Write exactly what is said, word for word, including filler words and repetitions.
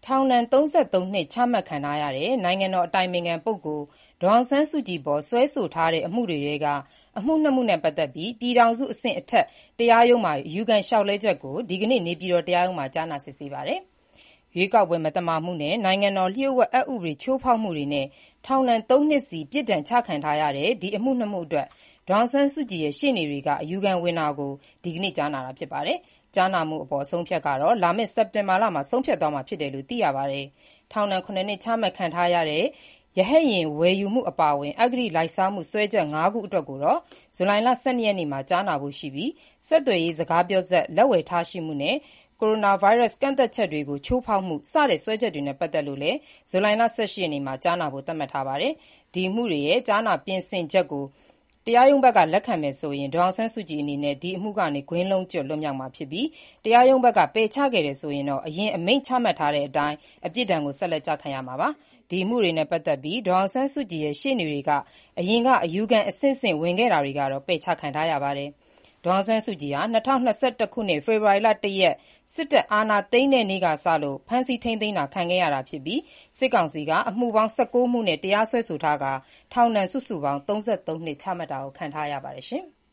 ထောင်ဒဏ် ၃၃ နှစ်ချမှတ်ခံထားရတဲ့ နိုင်ငံတော်အတိုင်ပင်ခံပုဂ္ဂိုလ် ဒေါ်အောင်ဆန်းစုကြည်အပေါ် စွဲဆိုထားတဲ့အမှုတွေထဲက အမှု နှစ်မှုနဲ့ပတ်သက်ပြီး ပြည်ထောင်စုအဆင့် အထက်တရားရုံးမှာ အယူခံလျှောက်လဲချက်ကို ဒီကနေ့ နေပြည်တော်တရားရုံးမှာ ကြားနာစစ်ဆေးပါတယ်။ ရွေးကောက်ပွဲမသမာမှုနဲ့ နိုင်ငံတော်လျှို့ဝှက်အက်ဥပဒေချိုးဖောက်မှုတွေနဲ့ ထောင်ဒဏ် သုံးနှစ်စီ ပြစ်ဒဏ်ချခံထားရတဲ့ ဒီအမှု နှစ်မှုအတွက် ဒေါ်အောင်ဆန်းစုကြည်ရဲ့ ရှေ့နေတွေက အယူခံဝင်တာကို ဒီကနေ့ ကြားနာတာဖြစ်ပါတယ်။ ကြားနာမှုအပေါ် အဆုံးအဖြတ်ကတော့ လာမယ့် စက်တင်ဘာလမှာ ဆုံးဖြတ်သွားမှာဖြစ်တယ်လို့ သိရပါတယ်။ ထောင်ဒဏ် ခုနစ်နှစ်ချမှတ်ခံထားရတဲ့ ရဟတ်ယာဉ်ဝယ်ယူမှုအပါအဝင် အဂတိလိုက်စားမှု စွဲချက် ငါးခုအတွက်ကိုတော့ ဇူလိုင်လ ၁၂ ရက်နေ့မှာ ကြားနာဖို့ရှိပြီး ဆက်သွယ်ရေးစကားပြောစက် လက်ဝယ်ထားရှိမှုနဲ့ ကိုရိုနာဗိုင်းရပ်စ် ကန့်သတ်ချက်တွေကို ချိုးဖောက်မှု စတဲ့စွဲချက်တွေနဲ့ ပတ်သက်လို့လည်း ဇူလိုင်လ ၁၈ ရက်နေ့မှာ ကြားနာဖို့ သတ်မှတ်ထားပါတယ်။ ဒီအမှုတွေရဲ့ ကြားနာပြင်ဆင်ချက်ကို တရားရုံးဘက်က လက်ခံမယ်ဆိုရင် ဒေါ်အောင်ဆန်းစုကြည်အနေနဲ့ ဒီအမှုကနေ ကွင်းလုံးကျွတ်လွတ်မြောက်မှာဖြစ်ပြီး တရားရုံးဘက်က ပယ်ချခဲ့တယ်ဆိုရင်တော့ အရင်အမိန့်ချမှတ်ထားတဲ့အတိုင်း အပြစ်ဒဏ်ကို ဆက်လက်ကျခံရမှာပါ။ ဒီအမှုတွေနဲ့ပတ်သက်ပြီး ဒေါ်အောင်ဆန်းစုကြည်ရဲ့ ရှေ့နေတွေက အရင်က အယူခံအဆင့်ဆင့် ဝင်ခဲ့တာတွေကတော့ ပယ်ချခံထားရပါတယ်။ ဒေါ်အောင်ဆန်းစုကြည်ဟာ ၂၀၂၁ ခုနှစ် ဖေဖော်ဝါရီလ ၁ ရက် စစ်တပ်အာဏာသိမ်းတဲ့နေ့ကစလို့ ဖမ်းဆီးထိန်းသိမ်းခံခဲ့ရတာဖြစ်ပြီး စစ်ကောင်စီက အမှုပေါင်း ၁၉ မှုနဲ့ တရားစွဲဆိုထားကာ ထောင်ဒဏ် စုစုပေါင်း ၃၃ နှစ် ချမှတ်ခံထားရပါတယ်။